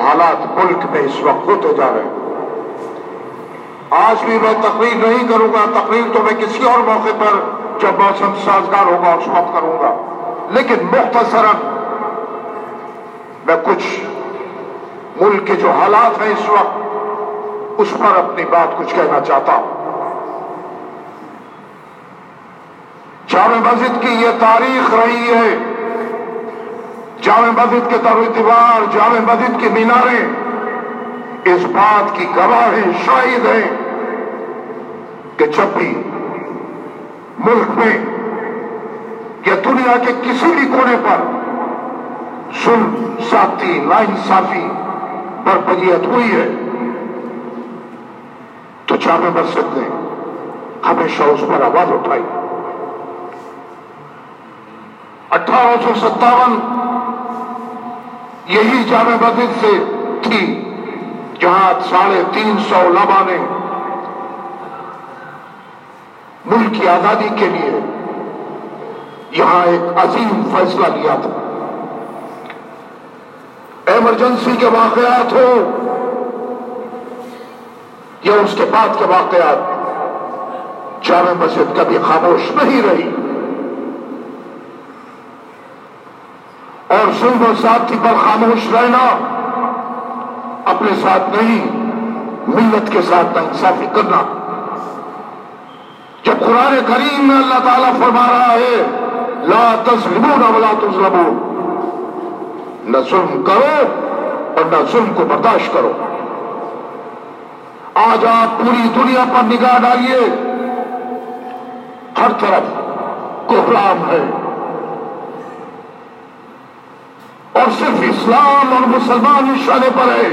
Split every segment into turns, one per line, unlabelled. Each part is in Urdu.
حالات ملک میں اس وقت ہوتے جا رہے ہیں۔ آج بھی میں تقریر نہیں کروں گا، تقریر تو میں کسی اور موقع پر جب موسم سازگار ہوگا اس وقت کروں گا، لیکن مختصراً میں کچھ ملک کے جو حالات ہیں اس وقت اس پر اپنی بات کچھ کہنا چاہتا ہوں۔ جامع مسجد کی یہ تاریخ رہی ہے، جامع مسجد کے در و دیوار، جامع مسجد کی میناریں اس بات کی گواہ ہیں، شاہد ہیں کہ جب بھی ملک میں یا دنیا کے کسی بھی کونے پر ظلم، زیادتی، ناانصافی برپریت ہوئی ہے تو جامع مسجد نے ہمیشہ اس پر آواز اٹھائی۔ 1857 یہی جامع مسجد سے تھی جہاں 350 علماء نے ملک کی آزادی کے لیے یہاں ایک عظیم فیصلہ لیا تھا۔ ایمرجنسی کے واقعات ہو یا اس کے بعد کے واقعات، جامع مسجد کبھی خاموش نہیں رہی اور ظلم و زیادتی پر خاموش رہنا اپنے ساتھ نہیں، ملت کے ساتھ ناانصافی کرنا۔ جب قرآن کریم میں اللہ تعالیٰ فرما رہا ہے لا تظلمون ولا تظلمون، نہ ظلم کرو اور نہ ظلم کو برداشت کرو۔ آج آپ پوری دنیا پر نگاہ ڈالیے، ہر طرف کوہرام ہے اور صرف اسلام اور مسلمان نشانے پر ہے،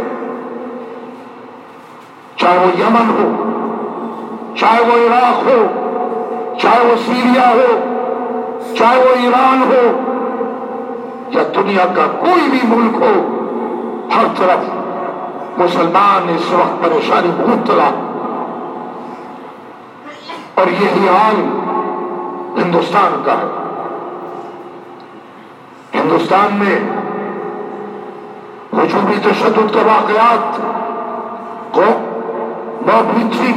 چاہے وہ یمن ہو، چاہے وہ عراق ہو، چاہے وہ سیریا ہو، چاہے وہ ایران ہو یا دنیا کا کوئی بھی ملک ہو، ہر طرف مسلمان اس وقت پریشانی میں مبتلا، اور یہی حال ہندوستان کا ہے۔ ہندوستان میں ہجومی تشدد کے واقعات کو بہت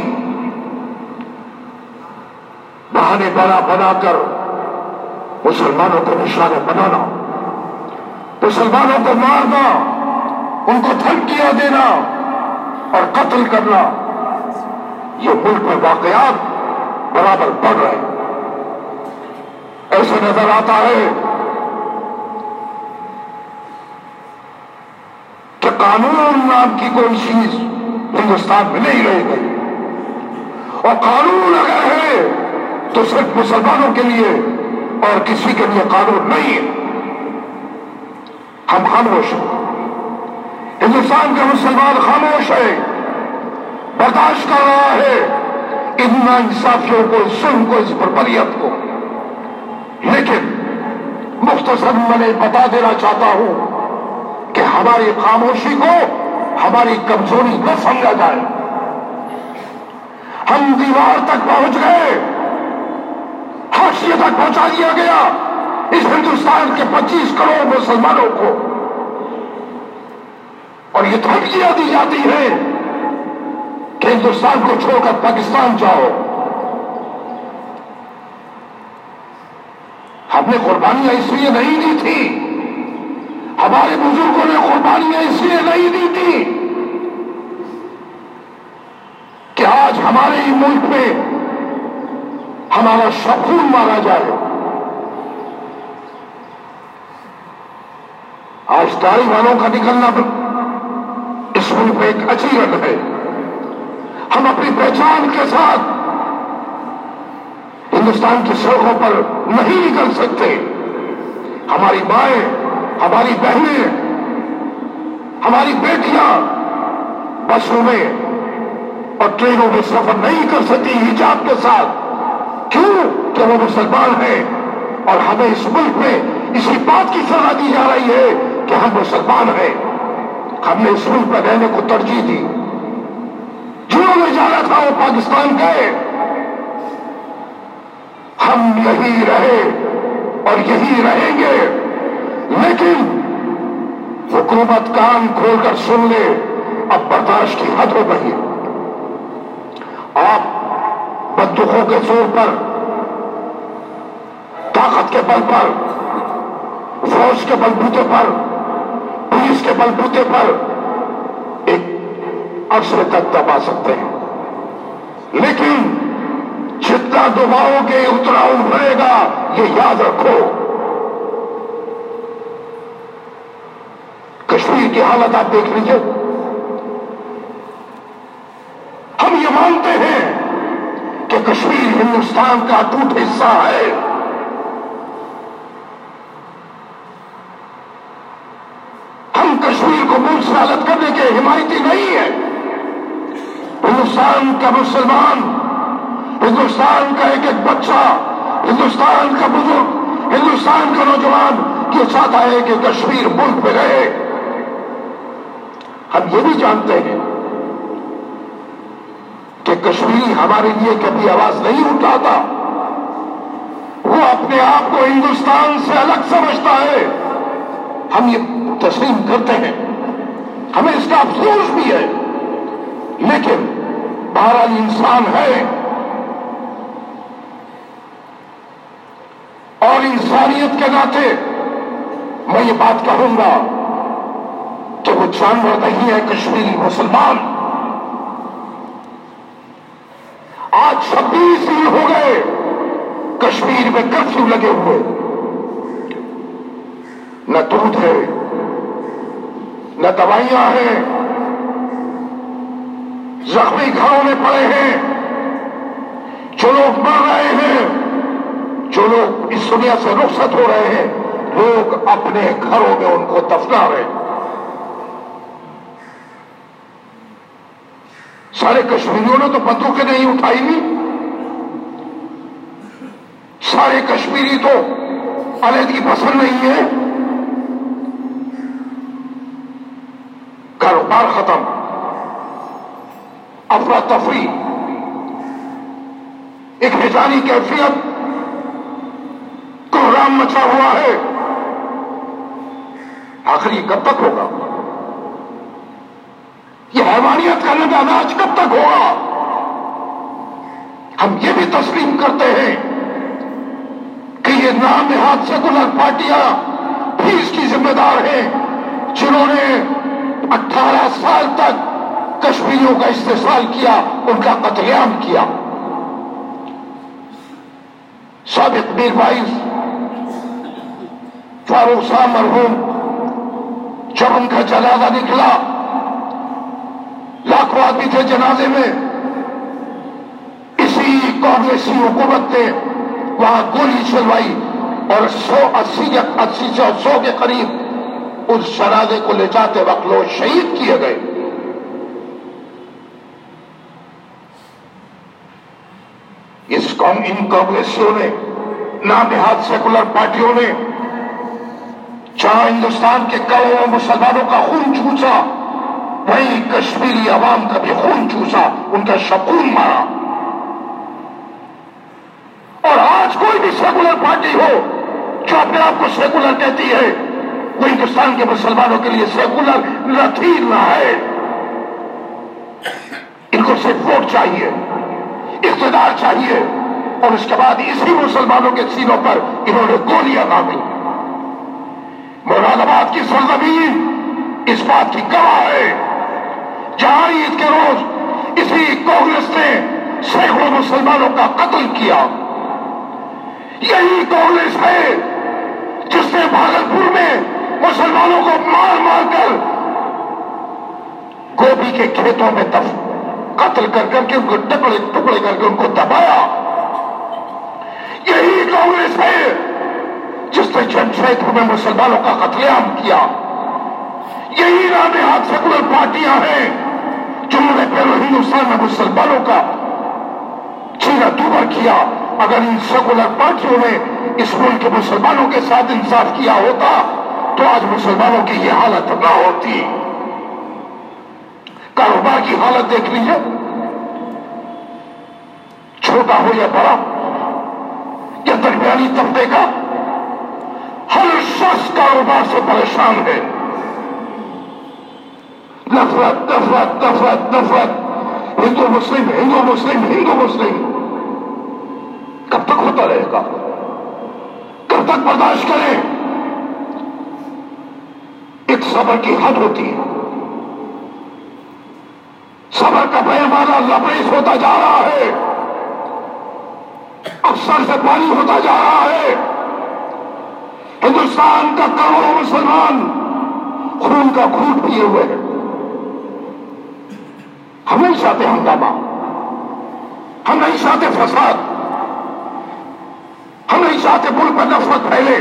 بہانے بنا کر مسلمانوں کو نشانہ بنانا، مسلمانوں کو مارنا، ان کو دھمکیاں دینا اور قتل کرنا، یہ ملک میں واقعات برابر بڑھ رہے ہیں۔ ایسا نظر آتا ہے کہ قانون نام کی کوئی چیز ہندوستان میں نہیں رہ گئی، اور قانون اگر ہے تو صرف مسلمانوں کے لیے اور کسی کے لیے قانون نہیں ہے۔ ہم خاموش ہیں، ہندوستان کا مسلمان خاموش ہے، برداشت کر رہا ہے ان ناانصافیوں کو، اس ظلم کو، اس بربریت کو، لیکن مختصر میں بتا دینا چاہتا ہوں کہ ہماری خاموشی کو ہماری کمزوری نہ سمجھا جائے۔ ہم دیوار تک پہنچ گئے، حاشیے تک پہنچا دیا گیا اس ہندوستان کے 25 کروڑ مسلمانوں کو، اور یہ دھمکیاں دی جاتی ہیں کہ ہندوستان کو چھوڑ کر پاکستان جاؤ۔ ہم نے قربانیاں اس لیے نہیں دی تھی، ہمارے بزرگوں نے قربانیاں اس لیے نہیں دی تھی کہ آج ہمارے ہی ملک میں ہمارا خون مارا جائے۔ آج داڑھی والوں کا نکلنا اس ملک میں ایک اچھی رنگ ہے۔ ہم اپنی پہچان کے ساتھ ہندوستان کی سڑکوں پر نہیں نکل سکتے۔ ہماری مائیں، ہماری بہنیں، ہماری بیٹیاں بسوں میں اور ٹرینوں میں سفر نہیں کر سکتی حجاب کے ساتھ، کیوں کہ وہ مسلمان ہیں، اور ہمیں اس ملک میں اسی بات کی سزا دی جا رہی ہے کہ ہم مسلمان ہیں۔ ہم نے اس ملک میں رہنے کو ترجیح دی، جنہوں نے جانا تھا وہ پاکستان گئے، ہم یہی رہے اور یہی رہیں گے، لیکن حکومت کان کھول کر سن لے، اب برداشت کی حد ہو گئی۔ آپ بندوقوں کے زور پر، طاقت کے بل پر، فوج کے بلبوتے پر، پولیس کے بلبوتے پر ایک عرصے تک دبا سکتے ہیں، لیکن جتنا دباؤ گے اتنا ابھرے گا، یہ یاد رکھو۔ کشمیر کی حالت آپ دیکھ لیجئے، ہم یہ مانتے ہیں کہ کشمیر ہندوستان کا اٹوٹ حصہ ہے، ہم کشمیر کو ملک سے الگ کرنے کے حمایتی نہیں ہیں۔ ہندوستان کا مسلمان، ہندوستان کا ایک ایک بچہ، ہندوستان کا بزرگ، ہندوستان کا نوجوان یہ چاہتا ہے کہ کشمیر ملک میں رہے۔ ہم یہ بھی جانتے ہیں کہ کشمیری ہمارے لیے کبھی آواز نہیں اٹھاتا، وہ اپنے آپ کو ہندوستان سے الگ سمجھتا ہے، ہم یہ تسلیم کرتے ہیں، ہمیں اس کا افسوس بھی ہے، لیکن بہرحال انسان ہے اور انسانیت کے ناطے میں یہ بات کہوں گا کہ وہ جانور نہیں ہے کشمیری مسلمان۔ آج 26 دن ہو گئے کشمیر میں کرفیو لگے ہوئے، نہ دودھ ہے، نہ دوائیاں ہیں، زخمی گھروں میں پڑے ہیں، جو لوگ مر رہے ہیں، جو لوگ اس دنیا سے رخصت ہو رہے ہیں، لوگ اپنے گھروں میں ان کو دفنا رہے ہیں۔ سارے کشمیریوں نے تو بندوقیں نہیں اٹھائی نہیں، سارے کشمیری تو علیحدگی پسند نہیں ہے۔ کاروبار ختم، افراتفری، ایک ہیجانی کیفیت، کوہرام مچا ہوا ہے۔ آخر یہ کب تک ہوگا؟ یہ حیوانیت کا ناج کب تک ہوگا؟ ہم یہ بھی تسلیم کرتے ہیں کہ یہ نام نہاد سیکولر پارٹیاں بھی اس کی ذمہ دار ہیں، جنہوں نے 18 سال تک کشمیریوں کا استحصال کیا، ان کا قتل عام کیا۔ سابق میر وائس فاروق صاحب مرحوم، جب ان کا جنازہ نکلا، لاکھوں آدمی تھے جنازے میں، اسی کانگریسی حکومت نے وہاں گولی چلوائی اور 100 کے قریب اس جنازے کو لے جاتے وقت لوگ شہید کیے گئے۔ ان کانگریسیوں نے، نام نہاد سیکولر پارٹیوں نے جہاں ہندوستان کے کروڑوں مسلمانوں کا خون چوسا، وہیں کشمیری عوام کا بھی خون چوسا، ان کا شکون مارا۔ اور آج کوئی بھی سیکولر پارٹی ہو جو اپنے آپ کو سیکولر کہتی ہے، وہ ہندوستان کے مسلمانوں کے لیے سیکولر نہ ہے۔ ان کو صرف ووٹ چاہیے، اقتدار چاہیے، اور اس کے بعد اسی مسلمانوں کے سینوں پر انہوں نے گولیاں داغی۔ مراد آباد کی سرزمین اس بات کی گواہ ہے، جہاں عید کے روز اسی کانگریس نے سینکڑوں مسلمانوں کا قتل کیا۔ یہی کانگریس ہے جس نے بھاگلپور میں مسلمانوں کو مار مار کر گوبھی کے کھیتوں میں قتل کر کے ان کو ٹکڑے کر کے ان کو دبایا۔ یہی کانگریس ہے جس نے جمشیدپور میں مسلمانوں کا قتل عام کیا۔ یہی نام نہاد سیکولر پارٹیاں ہیں جنہوں نے پہلے ہندوستان میں مسلمانوں کا چیرا دوبر کیا۔ اگر ان سیکولر پارٹیوں نے اس ملک کے مسلمانوں کے ساتھ انصاف کیا ہوتا تو آج مسلمانوں کی یہ حالت نہ ہوتی۔ کاروبار کی حالت دیکھ لیجیے، چھوٹا ہو یا بڑا یا درمیانی طبقے کا، ہر شخص کاروبار سے پریشان ہے۔ نفرت نفرت نفرت نفرت، ہندو مسلم ہندو مسلم ہندو مسلم، کب تک ہوتا رہے گا؟ کب تک برداشت کریں؟ ایک صبر کی حد ہوتی ہے، صبر کا پیمانہ لبریز ہوتا جا رہا ہے، اکثر سے پانی ہوتا جا رہا ہے۔ ہندوستان کا کروڑوں مسلمان خون کا گھونٹ پیے ہوئے ہیں۔ ہم نہیں چاہتے ہنگامہ، ہم نہیں چاہتے فساد، ہم نہیں چاہتے ملک میں نفرت پھیلے۔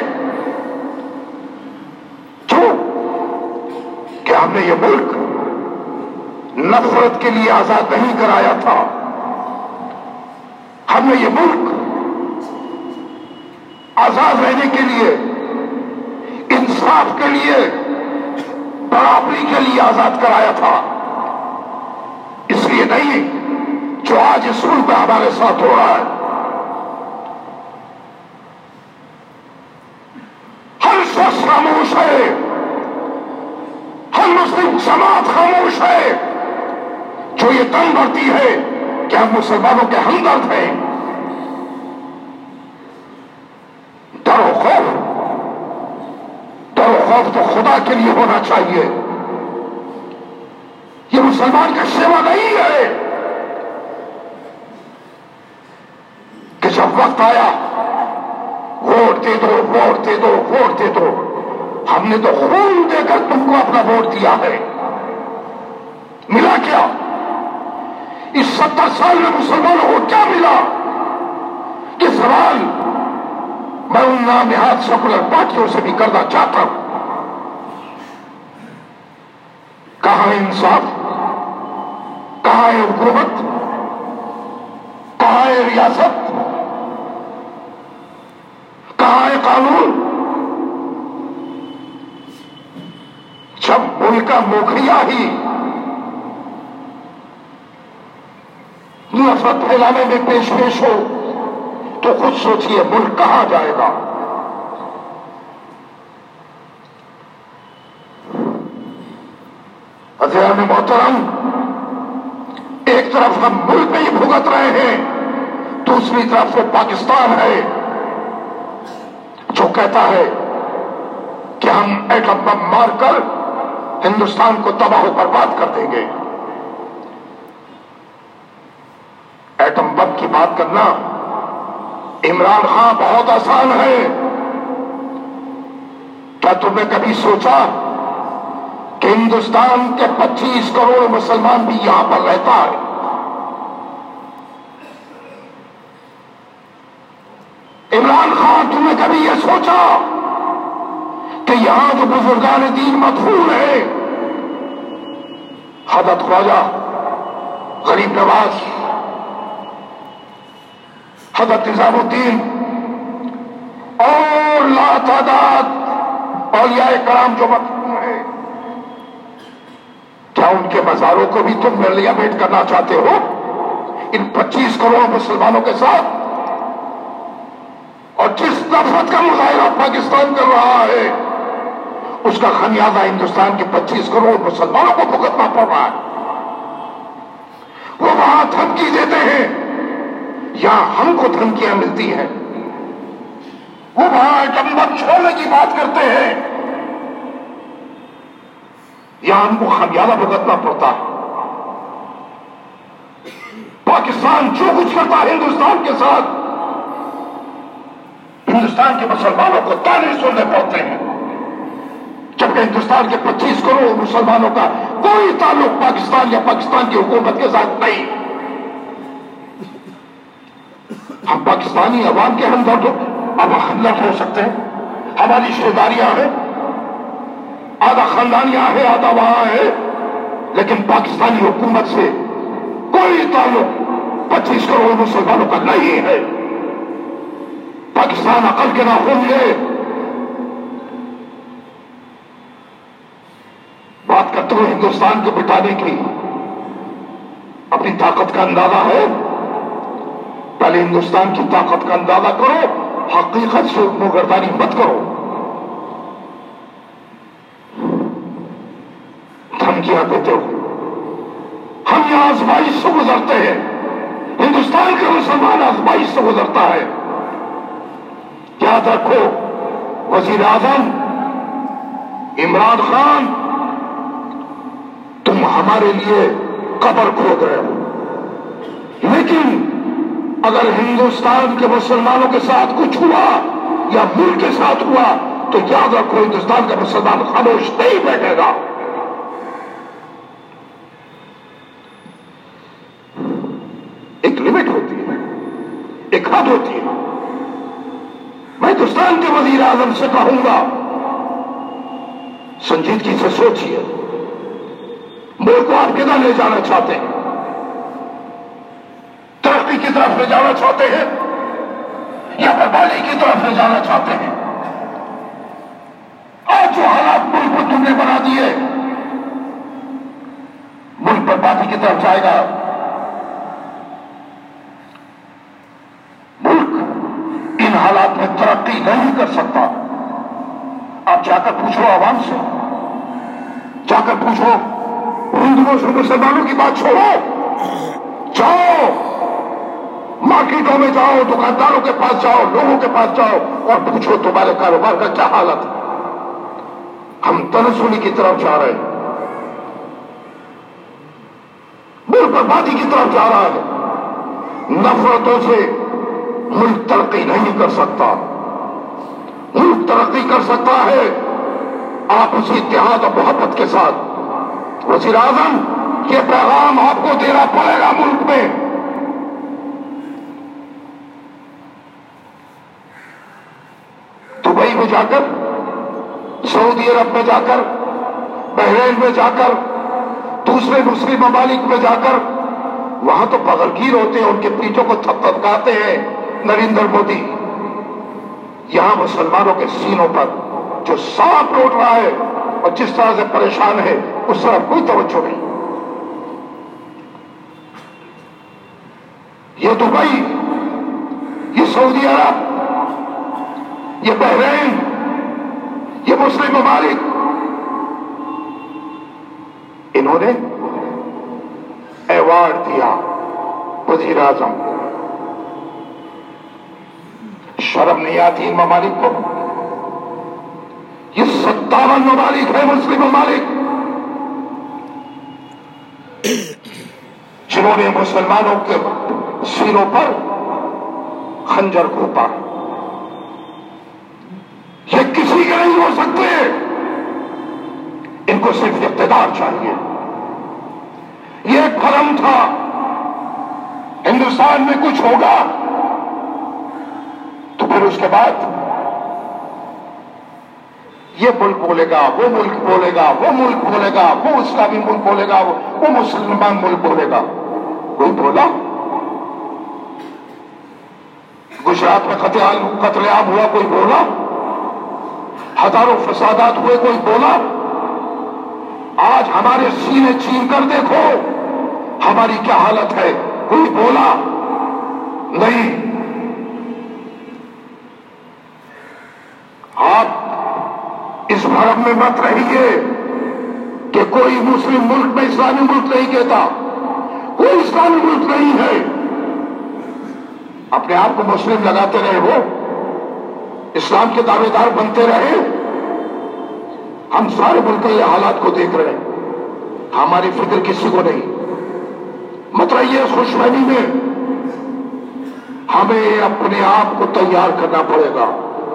کیوں کہ ہم نے یہ ملک نفرت کے لیے آزاد نہیں کرایا تھا، ہم نے یہ ملک آزاد رہنے کے لیے، انصاف کے لیے، برابری کے لیے آزاد کرایا تھا۔ اس لیے نہیں جو آج اس ملک میں ہمارے ساتھ ہو رہا ہے۔ ہر شخص خاموش ہے، ہر مسلم جماعت خاموش ہے جو یہ دم بھرتی ہے کہ ہم مسلمانوں کے ہمدرد ہیں۔ ڈر و خوف تو خدا کے لیے ہونا چاہیے، یہ مسلمان کا شیوا نہیں ہے کہ جب وقت آیا ووٹ دے دو ووٹ دے دو ووٹ دے دو۔ ہم نے تو خون دے کر تم کو اپنا ووٹ دیا ہے، ملا کیا؟ اس 70 سال میں مسلمانوں کو کیا ملا؟ یہ سوال میں ان نامنہاد سیکولر پارٹیوں سے بھی کرنا چاہتا ہوں۔ کہاں ہے انصاف؟ کہاں ہے حکومت؟ کہاں ہے ریاست؟ کہاں ہے قانون؟ جب ملک کا مکھیا ہی نفرت پھیلانے میں پیش ہو تو خود سوچئے ملک کہاں جائے گا؟ عزیزان محترم، ایک طرف ہم ملک میں ہی بھگت رہے ہیں، دوسری طرف وہ پاکستان ہے جو کہتا ہے کہ ہم ایٹم بم مار کر ہندوستان کو تباہ و برباد کر دیں گے۔ ایٹم بم کی بات کرنا عمران خان بہت آسان ہے۔ کیا تم نے کبھی سوچا کہ ہندوستان کے 25 کروڑ مسلمان بھی یہاں پر رہتا ہے؟ عمران خان تم نے کبھی یہ سوچا کہ یہاں جو بزرگان دین مدفون ہیں، حضرت خواجہ غریب نواز، حضرت نظام الدین اور لاتعداد اولیاء کرام جو مدفون ہیں، کیا ان کے مزاروں کو بھی تم ریلیویٹ کرنا چاہتے ہو ان 25 کروڑ مسلمانوں کے ساتھ؟ اور جس نفرت کا مظاہرہ پاکستان کر رہا ہے اس کا خمیازہ ہندوستان کے 25 کروڑ مسلمانوں کو بھگتنا پڑ رہا ہے۔ وہ وہاں دھمکی دیتے ہیں، یہاں ہم کو دھمکیاں ملتی ہیں۔ وہ وہاں ایٹم بم چھوڑنے کی بات کرتے ہیں، یہاں ہم کو خمیازہ بھگتنا پڑتا ہے۔ پاکستان جو کچھ کرتا ہے ہندوستان کے ساتھ، ہندوستان کے مسلمانوں کو تانے سننے پڑتے ہیں، جبکہ ہندوستان کے 25 کروڑ مسلمانوں کا کوئی تعلق پاکستان یا پاکستان کی حکومت کے ساتھ نہیں۔ ہم پاکستانی عوام کے ہمدرد اب ہمدرد ہو سکتے ہیں، ہماری رشتہ داریاں ہیں، آدھا خاندان یہاں ہے آدھا وہاں ہے، لیکن پاکستانی حکومت سے کوئی تعلق 25 کروڑ مسلمانوں کا نہیں ہے۔ پاکستان عقل کے نہ ہوں گے۔ بات کرتے ہوئے ہندوستان کو بٹانے کی اپنی طاقت کا اندازہ ہے؟ پہلے ہندوستان کی طاقت کا اندازہ کرو، حقیقت سے منہگردانی مت کرو۔ دھمکیاں دیتے ہو. ہم یہاں آزمائش سے گزرتے ہیں. ہندوستان کا مسلمان آزمائش سے گزرتا ہے. یاد رکھو وزیر اعظم عمران خان، تم ہمارے لیے قبر کھود رہے ہو، لیکن اگر ہندوستان کے مسلمانوں کے ساتھ کچھ ہوا یا ملک کے ساتھ ہوا تو یاد رکھو ہندوستان کا مسلمان خاموش نہیں بیٹھے گا. ایک لمٹ ہوتی ہے، ایک حد ہوتی ہے. میں ہندوستان کے وزیر اعظم سے کہوں گا سنجیدگی سے سوچئے، ملک کو آپ کدھر لے جانا چاہتے ہیں؟ ترقی کی طرف لے جانا چاہتے ہیں یا بربادی کی طرف لے جانا چاہتے ہیں؟ آج جو حالات ملک کو تم نے بنا دیے، ملک بربادی کی طرف جائے گا. ملک ان حالات میں ترقی نہیں کر سکتا. آپ جا کر پوچھو عوام سے، جا کر پوچھو ہندوؤں سے. مسلمانوں کی بات چھوڑو، جاؤ مارکیٹوں میں جاؤ، دکانداروں کے پاس جاؤ، لوگوں کے پاس جاؤ اور پوچھو تمہارے کاروبار کا کیا حالت ہے. ہم تنزلی کی طرف جا رہے ہیں، ملک بربادی کی طرف جا رہا ہے. نفرتوں سے ملک ترقی نہیں کر سکتا. ملک ترقی کر سکتا ہے آپسی اتحاد اور محبت کے ساتھ. وزیر اعظم یہ پیغام آپ کو دینا پڑے گا. ملک میں دبئی میں جا کر، سعودی عرب میں جا کر، بحرین میں جا کر، دوسرے مسلم ممالک میں جا کر، وہاں تو بغلگیر ہوتے ہیں، ان کے پیٹوں کو تھپتھپاتے ہیں نریندر مودی. یہاں مسلمانوں کے سینوں پر جو سانپ لوٹ رہا ہے اور جس طرح سے پریشان ہے اس طرف کوئی توجہ نہیں. یہ دبئی، یہ سعودی عرب، یہ بحرین، یہ مسلم ممالک، انہوں نے ایوارڈ دیا وزیر اعظم کو. شرم نہیں آتی ان ممالک کو؟ یہ 57 ممالک ہیں مسلم ممالک جنہوں نے مسلمانوں کے سینوں پر خنجر گھونپا. یہ کسی کے نہیں ہو سکتے. ان کو صرف اقتدار چاہیے. یہ ایک بھرم تھا ہندوستان میں کچھ ہوگا تو پھر اس کے بعد یہ ملک بولے گا، وہ ملک بولے گا، وہ ملک بولے گا، وہ اسلامی ملک بولے گا، وہ مسلمان ملک بولے گا. کوئی بولا گجرات میں قتل عام ہوا؟ کوئی بولا؟ ہزاروں فسادات ہوئے؟ کوئی بولا؟ آج ہمارے سینے چین کر دیکھو ہماری کیا حالت ہے. کوئی بولا؟ نہیں. آپ اس بھرم میں مت رہیے کہ کوئی مسلم ملک میں اسلامی ملک نہیں کہتا. کوئی اسلامی ملک نہیں ہے. اپنے آپ کو مسلم لگاتے رہے ہو، اسلام کے دعوے دار بنتے رہے. ہم سارے ملک کے حالات کو دیکھ رہے ہیں، ہماری فکر کسی کو نہیں. مت رہیے اس خوش فہمی میں. ہمیں اپنے آپ کو تیار کرنا پڑے گا.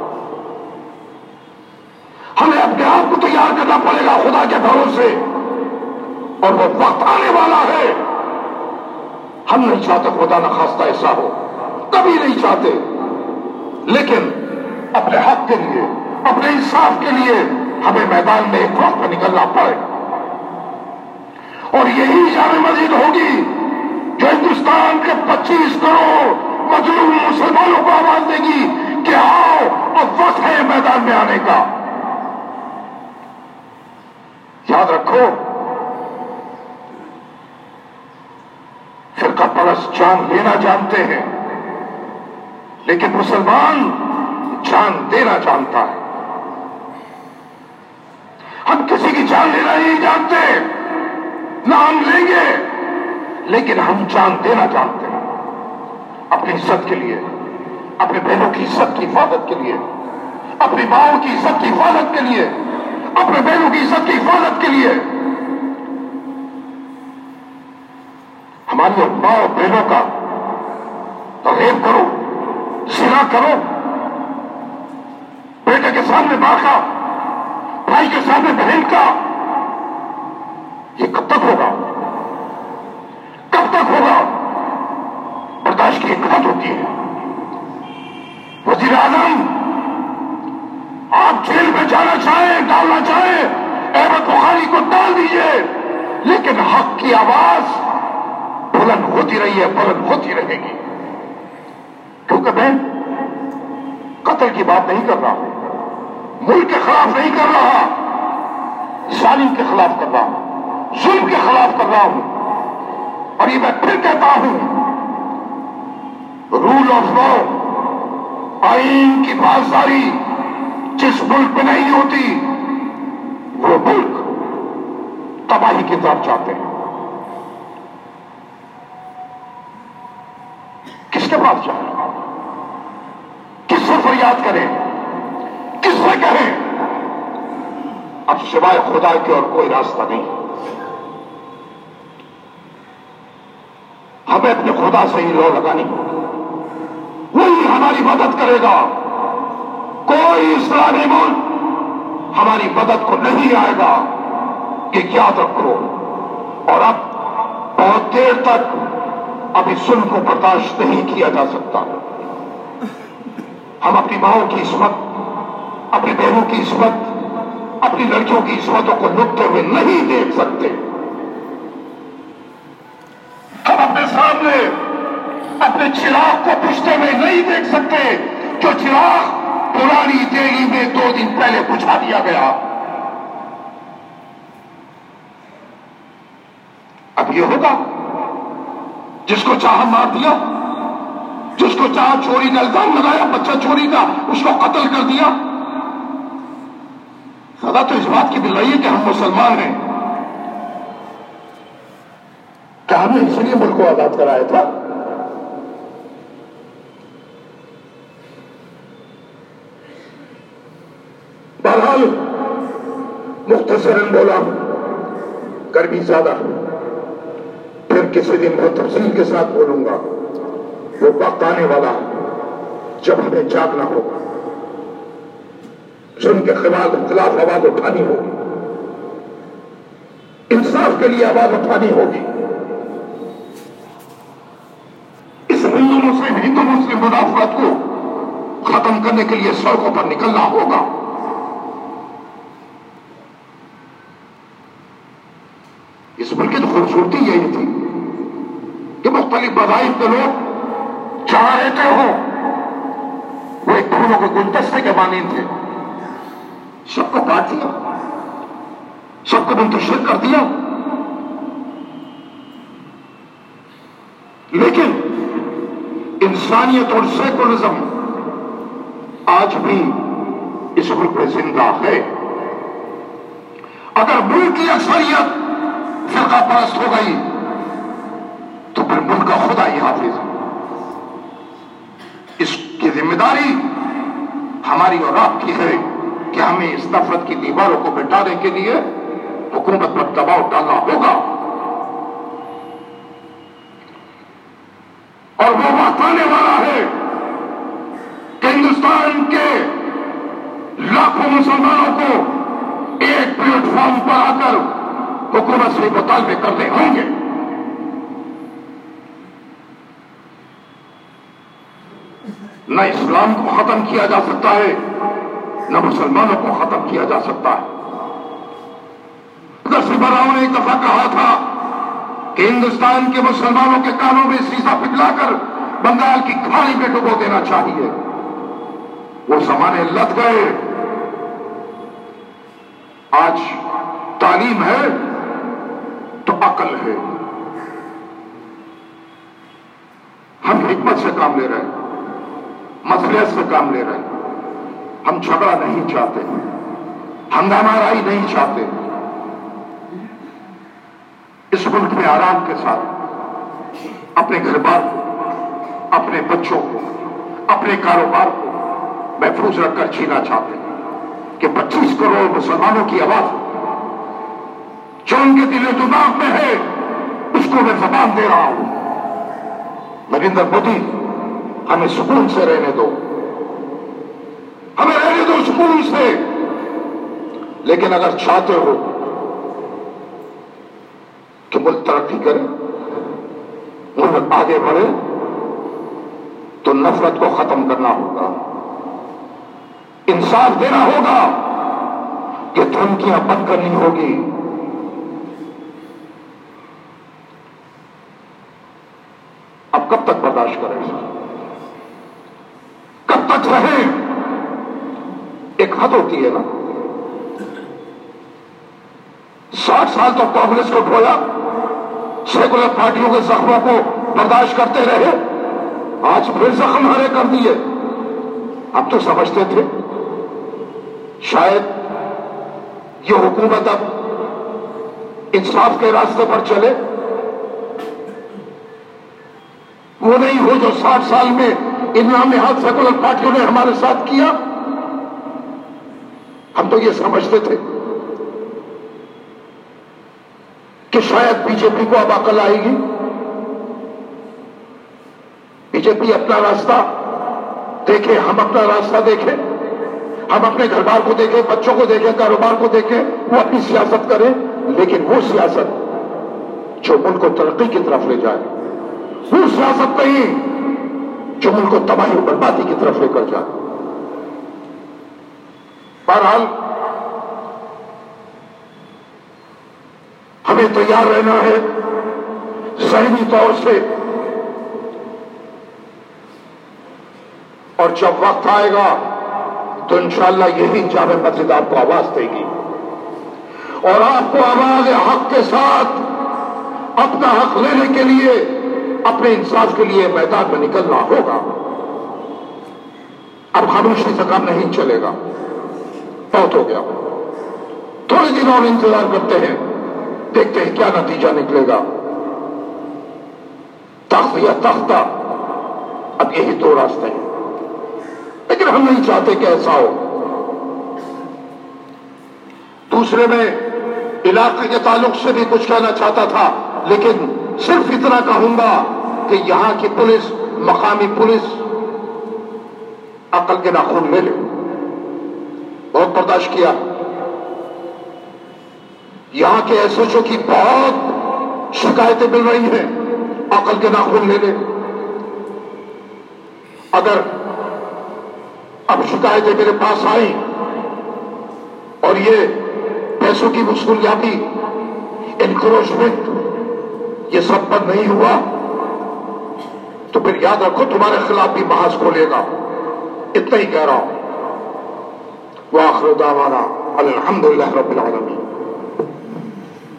ہمیں اپنے آپ کو تیار کرنا پڑے گا خدا کے بھروسے. اور وہ وقت آنے والا ہے. ہم نہیں چاہتے خدا نخواستہ ایسا ہو، کبھی نہیں چاہتے. لیکن اپنے حق کے لیے، اپنے انصاف کے لیے ہمیں میدان میں ایک وقت نکلنا پڑے. اور یہی جامع مسجد ہوگی جو ہندوستان کے 25 کروڑ مظلوم مسلمانوں کو آواز دے گی کہ آؤ اب وقت ہے میدان میں آنے کا. یاد رکھو فرقہ پرست جان لینا جانتے ہیں لیکن مسلمان جان دینا جانتا ہے. ہم کسی کی جان لینا نہیں جانتے. لیکن ہم جان دینا جانتے ہیں اپنی عزت کے لیے، اپنے بہنوں کی عزت کی حفاظت کے لیے، اپنی ماؤں کی عزت کی حفاظت کے لیے، اپنے بہنوں کی عزت کی حفاظت کے لیے ہماری ماں اور بہنوں کا ریپ کرو، زنا کرو، بیٹے کے سامنے ماں کا، بھائی کے سامنے بہن کا، یہ کب تک ہوگا؟ کب تک ہوگا؟ برداشت کی ایک حد ہوتی ہے۔ وزیر اعظم، آپ جیل میں جانا چاہیں، ڈالنا چاہیں، احمد بخاری کو ڈال دیجئے، لیکن حق کی آواز بلند ہوتی رہی ہے، بلند ہوتی رہے گی، کیونکہ میں قتل کی بات نہیں کر رہا، ملک کے خلاف نہیں کر رہا، ظالم کے خلاف کر رہا ہوں، ظلم کے خلاف کر رہا ہوں، اور یہ میں پھر کہتا ہوں، رول آف لا، آئین کی پاسداری جس ملک میں نہیں ہوتی وہ ملک تباہی کی طرف جاتے ہیں۔ کس کے پاس جائیں؟ کس سے فریاد کریں؟ کس سے کہیں؟ اب سوائے خدا کے اور کوئی راستہ نہیں۔ ہمیں اپنے خدا سے ہی لو لگانی، وہی ہماری مدد کرے گا، کوئی اسلامی ملک ہماری مدد کو نہیں آئے گا، یہ یاد رکھو۔ اور اب بہت دیر تک ابھی ظلم کو برداشت نہیں کیا جا سکتا۔ ہم اپنی ماؤں کی عصمت، اپنی بہنوں کی عصمت، اپنی لڑکیوں کی عصمتوں کو لٹتے ہوئے نہیں دیکھ سکتے۔ ہم اپنے سامنے اپنے چراغ کو بجھتے ہوئے نہیں دیکھ سکتے، جو چراغ پرانی دہلی میں 2 دن پہلے بجھا دیا گیا۔ اب یہ ہوگا، جس کو چاہا مار دیا، جس کو چاہا چوری کا الزام لگایا، بچہ چوری کا، اس کو قتل کر دیا۔ سزا تو اس بات کی مل رہی ہے کہ ہم مسلمان ہیں۔ کیا ہم نے اس لیے ملک کو آزاد کرایا تھا؟ بہرحال مختصراً بولا، گرمی زیادہ، پھر کسی دن بہت تفصیل کے ساتھ بولوں گا۔ وہ وقت آنے والا جب ہمیں جاگنا ہوگا، ظلم کے خلاف آواز اٹھانی ہوگی، انصاف کے لیے آواز اٹھانی ہوگی۔ اس ہندو مسلم مدافعت کو ختم کرنے کے لیے سڑکوں پر نکلنا ہوگا۔ اس ملک کی خوبصورتی یہی تھی کہ مختلف مذاہب کے لوگ جہاں رہتے ہو وہ ایک پھولوں کے گلدستے کے مانند تھے، سب کو کاٹ دیا، سب کو منتشر کر دیا، لیکن انسانیت اور سیکولرزم آج بھی اس ملک میں زندہ ہے۔ اگر ملک کی اکثریت فرقہ پرست ہو گئی تو پھر ملک کا خدا ہی حافظ ہے۔ اس کی ذمہ داری ہماری اور آپ کی ہے کہ ہمیں اس نفرت کی دیواروں کو مٹانے کے لیے حکومت پر دباؤ ڈالنا ہوگا، اور وہ وقت آنے والا ہے کہ ہندوستان کے لاکھوں مسلمانوں کو ایک پلیٹ فارم پر آ کر حکومت سے مطالبے کرنے ہوں گے۔ نہ اسلام کو ختم کیا جا سکتا ہے، نہ مسلمانوں کو ختم کیا جا سکتا ہے۔ سربراہوں نے ایک دفعہ کہا تھا کہ ہندوستان کے مسلمانوں کے کانوں میں سیسا پگھلا کر بنگال کی کھاڑی میں ڈبو دینا چاہیے۔ وہ زمانے لد گئے۔ آج تعلیم ہے تو عقل ہے۔ ہم حکمت سے کام لے رہے ہیں، مصلحت سے کام لے رہے ہیں۔ ہم جھگڑا نہیں چاہتے، ہنگامہ رائی نہیں چاہتے۔ اس ملک میں آرام کے ساتھ اپنے گھر بار کو، اپنے بچوں کو، اپنے کاروبار کو محفوظ رکھ کر جینا چاہتے ہیں کہ 25 کروڑ مسلمانوں کی آواز جو ان کے دل و دماغ میں ہے اس کو میں زبان دے رہا ہوں۔ نریندر مودی، ہمیں سکون سے رہنے دو، ہمیں رہنے دو سکون سے، لیکن اگر چاہتے ہو کہ ملک ترقی کرے، ملک آگے بڑھے، تو نفرت کو ختم کرنا ہوگا، انصاف دینا ہوگا، کہ دھمکیاں بند کرنی ہوگی۔ اب کب تک برداشت کریں، کب تک رہیں؟ ایک حد ہوتی ہے نا۔ 60 سال تک کانگریس کو ڈھویا، سیکولر پارٹیوں کے زخموں کو برداشت کرتے رہے، آج پھر زخم ہرے کر دیے۔ اب تو سمجھتے تھے شاید یہ حکومت اب انصاف کے راستے پر چلے، وہ نہیں ہو جو 60 سال میں ان نامنہاد سیکولر پارٹیوں نے ہمارے ساتھ کیا۔ ہم تو یہ سمجھتے تھے کہ شاید بی جے پی کو اب عقل آئے گی، بی جے پی اپنا راستہ دیکھے، ہم اپنا راستہ دیکھیں، ہم اپنے گھر بار کو دیکھیں، بچوں کو دیکھیں، کاروبار کو دیکھیں، وہ اپنی سیاست کریں، لیکن وہ سیاست جو ملک کو ترقی کی طرف لے جائے، وہ سیاست نہیں جو ملک کو تباہی و بربادی کی طرف لے کر جائے۔ بہرحال ہمیں تیار رہنا ہے ذہنی طور سے، اور جب وقت آئے گا تو انشاءاللہ یہی جامع مسجد آپ کو آواز دے گی، اور آپ کو آواز حق کے ساتھ اپنا حق لینے کے لیے، اپنے انصاف کے لیے میدان میں نکلنا ہوگا۔ اب خاموشی سے کام نہیں چلے گا، بہت ہو گیا، تھوڑے دن اور انتظار کرتے ہیں، دیکھتے ہیں کیا نتیجہ نکلے گا۔ تخت یا تختہ، اب یہی دو راستے ہیں، لیکن ہم نہیں چاہتے کہ ایسا ہو۔ دوسرے میں علاقے کے تعلق سے بھی کچھ کہنا چاہتا تھا، لیکن صرف اتنا کہوں گا کہ یہاں کی پولیس، مقامی پولیس عقل کے ناخن لے لے، بہت برداشت کیا۔ یہاں کے ایس ایچ او کی بہت شکایتیں مل رہی ہیں، عقل کے ناخن لے لے۔ اگر اب شکایتیں میرے پاس آئیں اور یہ پیسوں کی وصولیابی، انکروچمنٹ، یہ سب بند نہیں ہوا، تو پھر یاد رکھو تمہارے خلاف بھی محاذ کھولے گا۔ اتنا ہی کہہ رہا ہوں۔ وآخر دعوانا الحمدللہ رب العالمین۔